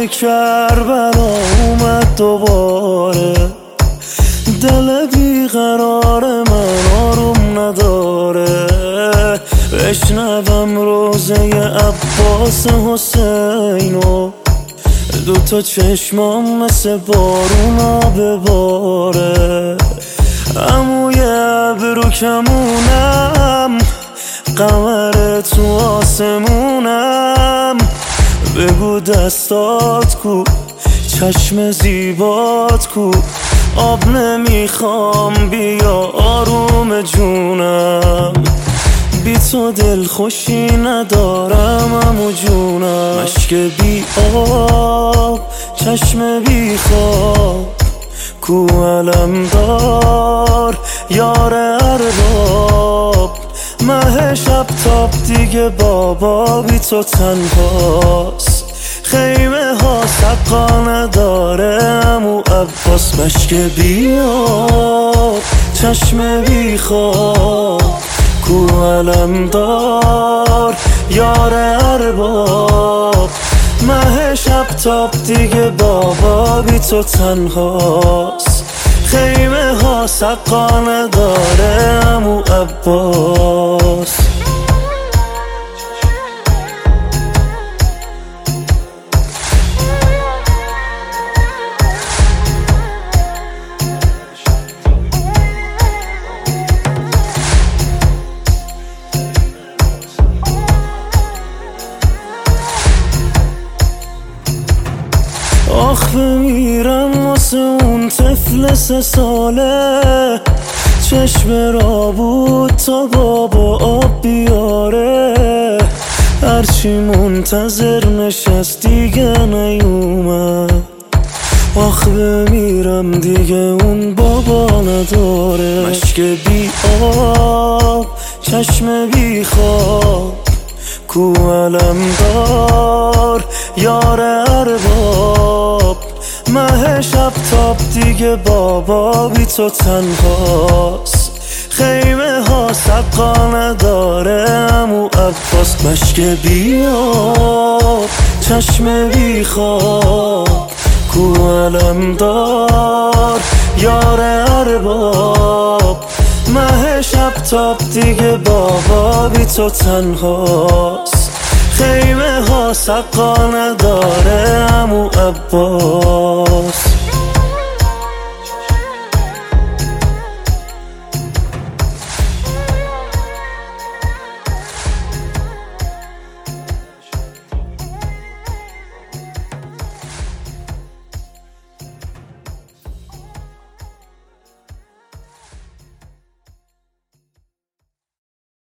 کربلا اومد دوباره، دل بیقرار من آروم نداره. بشنوم روزه عباس حسینو، دوتا چشمام مثل بارونا بباره. عموی ابرو کمونم، قمر تو آسمونم. بگو دستات کو، چشم زیبات کو. آب نمیخوام بیا آروم جونم، بی تو دل خوشی ندارم عمو جونم. مشک بی آب، چشم بی خواب، کو علمدار یار ارباب. مه شب تاب دیگه بابا بی تو تنهاست. خیمه ها سقا نداره عمو عباس. مشک بی آب، چشم بی خواب، کو علمدار یار ارباب. مه شب تاب دیگه بابا بی تو تنهاست. خیمه ها سقا نداره عمو عباس. آخ بمیرم واسه اون طفل 3 ساله، چشم را بود تا بابا آب بیاره. هرچی منتظر نشست دیگه نیومد. آخ بمیرم دیگه اون بابا نداره. مشک بی آب، چشم بی خواب، کو علمدار یار ارباب. مه شب تاب دیگه بابا بی تو تنهاست. خیمه ها سقا نداره عمو عباس. مشک بی آب، چشم بی خواب، کو علمدار یار ارباب. مه شب تاب دیگه بابا بی تو تنهاست. خیمه ها سقا نداره عمو عباس.